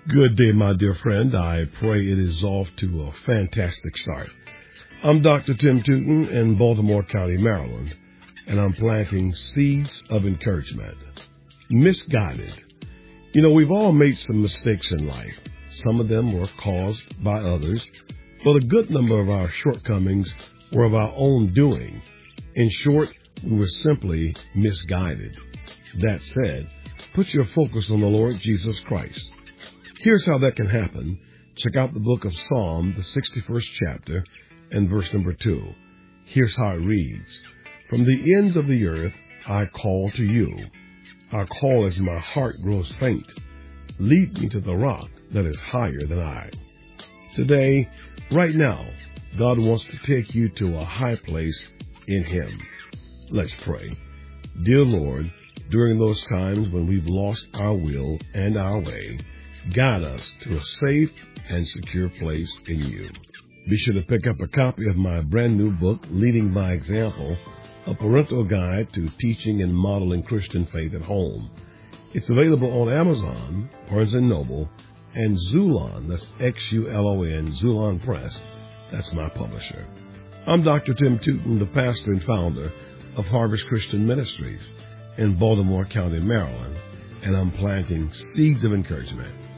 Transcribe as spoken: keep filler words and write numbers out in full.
Good day, my dear friend. I pray it is off to a fantastic start. I'm Doctor Tim Tootin in Baltimore County, Maryland, and I'm planting seeds of encouragement. Misguided. You know, we've all made some mistakes in life. Some of them were caused by others, but a good number of our shortcomings were of our own doing. In short, we were simply misguided. That said, put your focus on the Lord Jesus Christ. Here's how that can happen. Check out the book of Psalm, the sixty-first chapter, and verse number two. Here's how it reads. From the ends of the earth I call to you. I call as my heart grows faint. Lead me to the rock that is higher than I. Today, right now, God wants to take you to a high place in Him. Let's pray. Dear Lord, during those times when we've lost our will and our way, guide us to a safe and secure place in you. Be sure to pick up a copy of my brand new book, Leading by Example, a parental guide to teaching and modeling Christian faith at home. It's available on Amazon, Barnes and Noble, and Xulon, that's X U L O N, Xulon Press. That's my publisher. I'm Doctor Tim Tootin, the pastor and founder of Harvest Christian Ministries in Baltimore County, Maryland, and I'm planting seeds of encouragement.